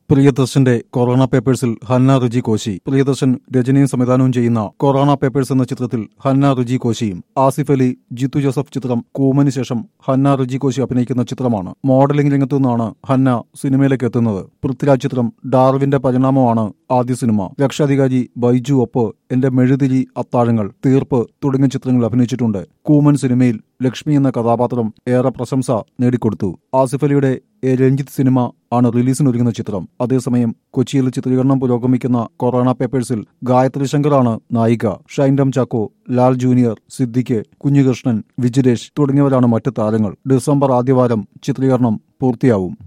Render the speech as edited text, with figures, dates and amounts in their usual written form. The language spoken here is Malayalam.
പ്രിയദർശന്റെ കൊറോണ പേപ്പേഴ്സിൽ ഹന്ന റുജി കോശി. പ്രിയദർശൻ രചനയും സംവിധാനവും ചെയ്യുന്ന കൊറോണ പേപ്പേഴ്സ് എന്ന ചിത്രത്തിൽ ഹന്ന റുജി കോശിയും ആസിഫ് അലി, ജിത്തു ജോസഫ് ചിത്രം കൂമന് ശേഷം ഹന്ന റുജി കോശി അഭിനയിക്കുന്ന ചിത്രമാണ്. മോഡലിംഗ് രംഗത്തു നിന്നാണ് ഹന്ന സിനിമയിലേക്ക് എത്തുന്നത്. പൃഥ്വിരാജ് ചിത്രം ഡാർവിന്റെ പരിണാമമാണ് ആദ്യ സിനിമ. രക്ഷാധികാരി, ബൈജു ഒപ്പ്, എന്റെ മെഴുതിരി, അത്താഴങ്ങൾ, തീർപ്പ് തുടങ്ങിയ ചിത്രങ്ങൾ അഭിനയിച്ചിട്ടുണ്ട്. കൂമൻ സിനിമയിൽ ലക്ഷ്മി എന്ന കഥാപാത്രം ഏറെ പ്രശംസ നേടിക്കൊടുത്തു. ആസിഫ് അലിയുടെ എ രഞ്ജിത്ത് സിനിമ ആണ് റിലീസിനൊരുങ്ങുന്ന ചിത്രം. അതേസമയം കൊച്ചിയിൽ ചിത്രീകരണം പുരോഗമിക്കുന്ന കൊറോണ പേപ്പേഴ്സിൽ ഗായത്രി ശങ്കറാണ് നായിക. ഷൈൻ ടോം ചാക്കോ, ലാൽ ജൂനിയർ, സിദ്ദിഖ്, കുഞ്ഞികൃഷ്ണൻ, വിജിലേഷ് തുടങ്ങിയവരാണ് മറ്റ് താരങ്ങൾ. ഡിസംബർ ആദ്യവാരം ചിത്രീകരണം പൂർത്തിയാവും.